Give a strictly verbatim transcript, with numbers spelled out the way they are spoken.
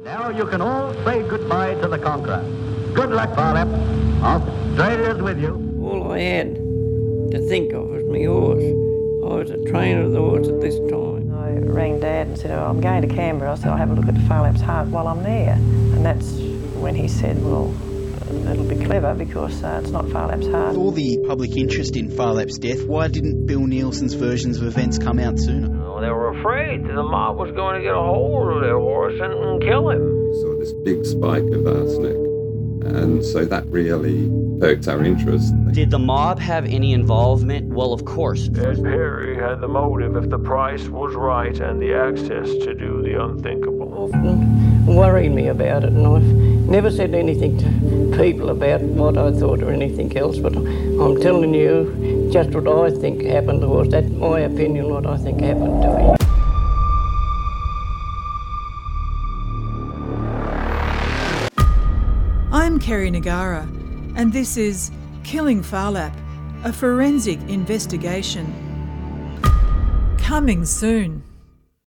Now you can all say goodbye to the Conqueror. Good luck, Phar Lap. Australia's with you. All I had to think of was my horse. I was a trainer of the horse at this time. I rang Dad and said, oh, I'm going to Canberra. I said, I'll have a look at the Phar Lap's heart while I'm there. And that's when he said, well, it'll be clever because uh, it's not Phar Lap's heart. With all the public interest in Phar Lap's death, why didn't Bill Nielsen's versions of events come out sooner? Well, they were afraid that the mob was going to get a hold of their horse and, and kill him. We saw this big spike of arsenic, and so that really perked our interest. Did the mob have any involvement? Well, of course. Ed Perry had the motive if the price was right and the access to do the unthinkable. Often worried me about it, and I've never said anything to people about what I thought or anything else, but I'm telling you just what I think happened to us. That's my opinion, what I think happened to him. I'm Kerry Nagara, and this is Killing Phar Lap, a forensic investigation. Coming soon.